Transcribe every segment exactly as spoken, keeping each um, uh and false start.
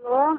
Alô?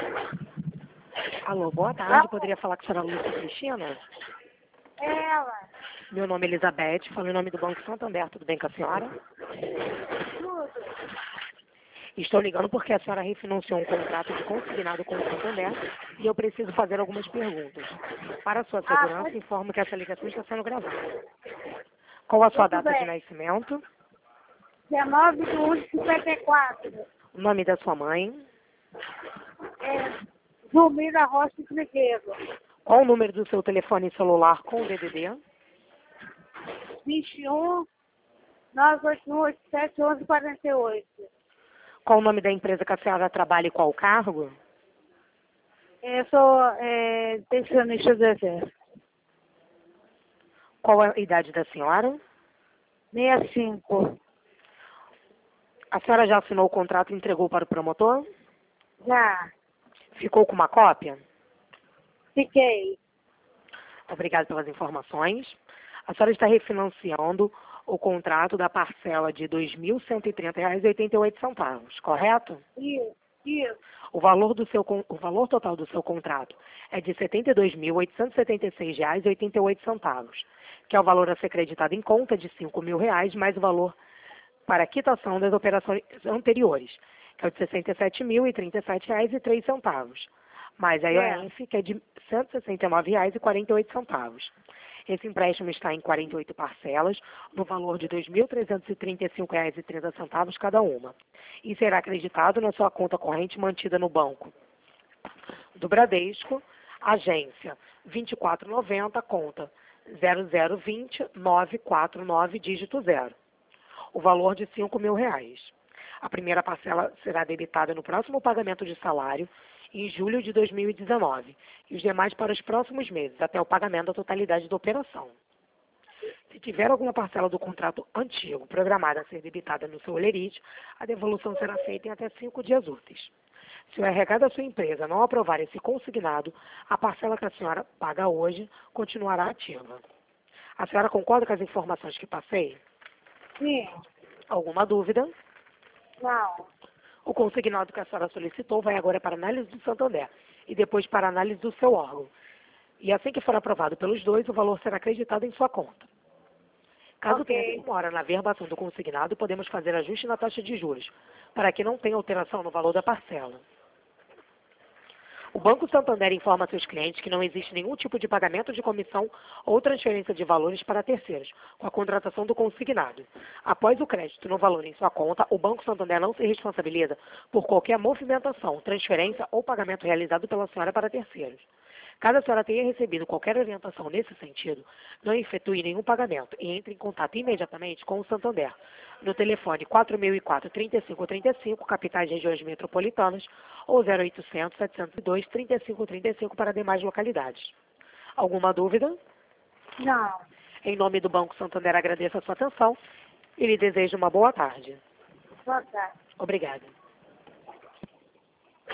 Alô, boa tarde. Poderia falar com a senhora Lúcia Cristina? Ela. Meu nome é Elizabeth, falo em nome do Banco Santander. Tudo bem com a senhora? Tudo. Estou ligando porque a senhora refinanciou um contrato de consignado com o Santander e eu preciso fazer algumas perguntas. Para a sua segurança, informo que essa ligação está sendo gravada. Qual a sua Tudo data de bem. nascimento? dezenove de um de cinquenta e quatro. O nome da sua mãe? É, Zumira Rocha Trigueiro. Qual o número do seu telefone celular com o D D D? vinte e um, nove oito um, oito sete, onze quarenta e oito. Qual o nome da empresa que a senhora trabalha e qual o cargo? Eu sou é, pensionista do Exército. Qual a idade da senhora? sessenta e cinco. A senhora já assinou o contrato e entregou para o promotor? Já. Ficou com uma cópia? Fiquei. Obrigada pelas informações. A senhora está refinanciando o contrato da parcela de dois mil cento e trinta reais e oitenta e oito centavos, correto? Isso. Isso. O valor, do seu, con- o valor total do seu contrato é de setenta e dois mil oitocentos e setenta e seis reais e oitenta e oito centavos, que é o valor a ser creditado em conta de cinco mil reais, mais o valor para a quitação das operações anteriores, que é o de sessenta e sete mil e trinta e sete reais e três centavos, mais a I O F, que é de cento e sessenta e nove reais e quarenta e oito centavos. Esse empréstimo está em quarenta e oito parcelas, no valor de dois mil trezentos e trinta e cinco reais e trinta centavos cada uma, e será acreditado na sua conta corrente mantida no banco do Bradesco, agência vinte e quatro noventa, conta zero zero dois zero nove quatro nove, dígito zero. O valor de cinco mil reais. A primeira parcela será debitada no próximo pagamento de salário, em julho de dois mil e dezenove, e os demais para os próximos meses, até o pagamento da totalidade da operação. Se tiver alguma parcela do contrato antigo programada a ser debitada no seu olerite, a devolução será feita em até cinco dias úteis. Se o R H da sua empresa não aprovar esse consignado, a parcela que a senhora paga hoje continuará ativa. A senhora concorda com as informações que passei? Sim. Alguma dúvida? Não. O consignado que a senhora solicitou vai agora para análise do Santander e depois para análise do seu órgão. E assim que for aprovado pelos dois, o valor será acreditado em sua conta. Caso Ok. tenha demora na verbação do consignado, podemos fazer ajuste na taxa de juros, para que não tenha alteração no valor da parcela. O Banco Santander informa a seus clientes que não existe nenhum tipo de pagamento de comissão ou transferência de valores para terceiros, com a contratação do consignado. Após o crédito no valor em sua conta, o Banco Santander não se responsabiliza por qualquer movimentação, transferência ou pagamento realizado pela senhora para terceiros. Caso a senhora tenha recebido qualquer orientação nesse sentido, não efetue nenhum pagamento e entre em contato imediatamente com o Santander, no telefone quatro mil e quatro, trinta e cinco trinta e cinco, capitais e regiões metropolitanas, ou zero oitocentos, setecentos e dois, trinta e cinco trinta e cinco para demais localidades. Alguma dúvida? Não. Em nome do Banco Santander, agradeço a sua atenção e lhe desejo uma boa tarde. Boa tarde. Obrigada.